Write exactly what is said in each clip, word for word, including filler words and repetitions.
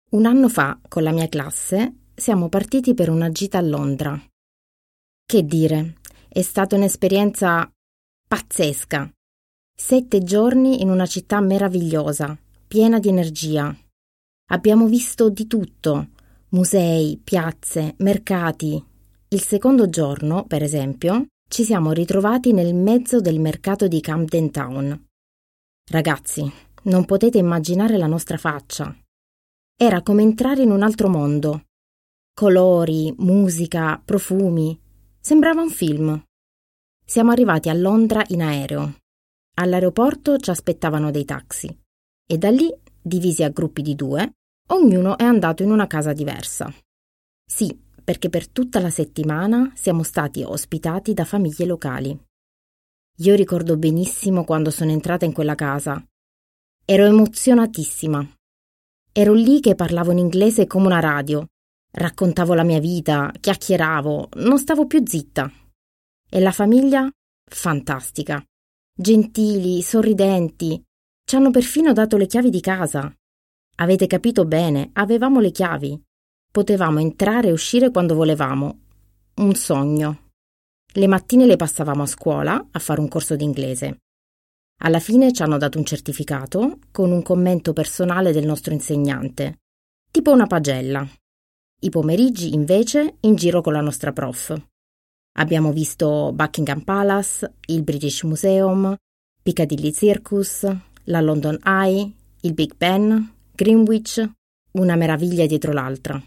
Un anno fa, con la mia classe, siamo partiti per una gita a Londra. Che dire, è stata un'esperienza pazzesca. Sette giorni in una città meravigliosa, piena di energia. Abbiamo visto di tutto: musei, piazze, mercati. Il secondo giorno, per esempio, ci siamo ritrovati nel mezzo del mercato di Camden Town. Ragazzi, non potete immaginare la nostra faccia. Era come entrare in un altro mondo. Colori, musica, profumi. Sembrava un film. Siamo arrivati a Londra in aereo. All'aeroporto ci aspettavano dei taxi e da lì, divisi a gruppi di due, ognuno è andato in una casa diversa. Sì, perché per tutta la settimana siamo stati ospitati da famiglie locali. Io ricordo benissimo quando sono entrata in quella casa. Ero emozionatissima. Ero lì che parlavo in inglese come una radio. Raccontavo la mia vita, chiacchieravo, non stavo più zitta. E la famiglia? Fantastica. Gentili, sorridenti. Ci hanno perfino dato le chiavi di casa. Avete capito bene, avevamo le chiavi. Potevamo entrare e uscire quando volevamo. Un sogno. Le mattine le passavamo a scuola a fare un corso di inglese. Alla fine ci hanno dato un certificato con un commento personale del nostro insegnante, tipo una pagella. I pomeriggi, invece, in giro con la nostra prof. Abbiamo visto Buckingham Palace, il British Museum, Piccadilly Circus, la London Eye, il Big Ben, Greenwich, una meraviglia dietro l'altra.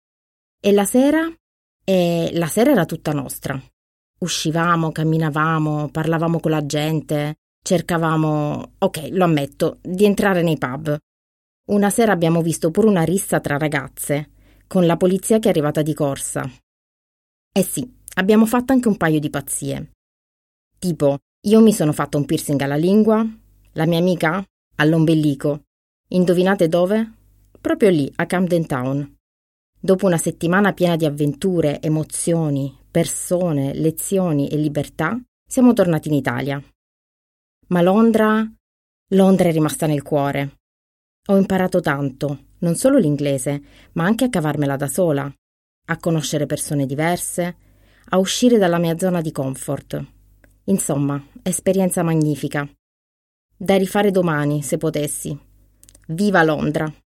E la sera? E la sera era tutta nostra. Uscivamo, camminavamo, parlavamo con la gente, cercavamo, ok, lo ammetto, di entrare nei pub. Una sera abbiamo visto pure una rissa tra ragazze, con la polizia che è arrivata di corsa. Eh sì, abbiamo fatto anche un paio di pazzie. Tipo, io mi sono fatto un piercing alla lingua, la mia amica all'ombelico. Indovinate dove? Proprio lì, a Camden Town. Dopo una settimana piena di avventure, emozioni, persone, lezioni e libertà, siamo tornati in Italia. Ma Londra... Londra è rimasta nel cuore. Ho imparato tanto, non solo l'inglese, ma anche a cavarmela da sola, a conoscere persone diverse, a uscire dalla mia zona di comfort. Insomma, esperienza magnifica. Da rifare domani, se potessi. Viva Londra!